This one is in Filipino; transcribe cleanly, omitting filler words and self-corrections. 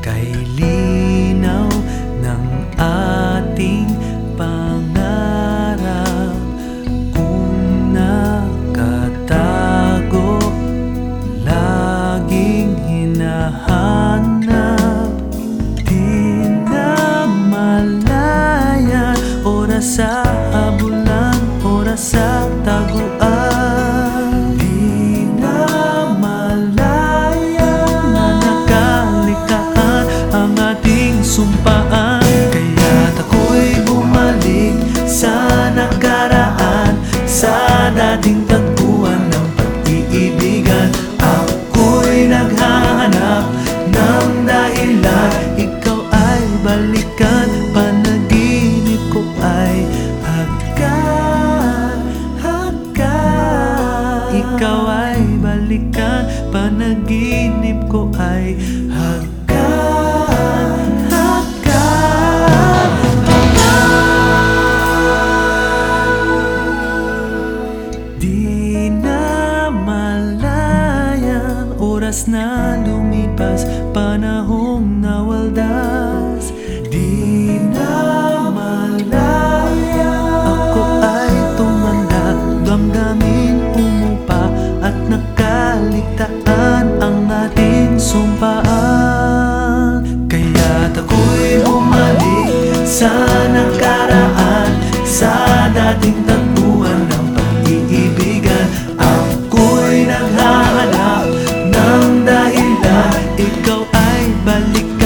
kay linaw ng ating pangarap. Kung nakatago, laging hinahanap. Di na malayan, oras sa habulan, oras sa taguan. Di na malayan na nakalikhaan ang ating sumpaan. Kaya't ako'y bumalik sa nakaraan, sa dating tagpuan ng pag-iibigan. Ako'y naghahanap ng dahilan, ikaw ay balikan. Panaginip ko ay hagkan. Ikaw ay balikan, panaginip ko ay hagkan. Di na malayan, oras na lumipas, panahong nawaldas. Di na malayan, ako ay tumanda, damdamin umupa, at nakaligtaan ang ating sumpaan. Kaya't ako'y bumalik sa nakaraan, sa dating tagpuan ng pag-iibigan. Ako'y naghahanap ng dahilan, ikaw ay balik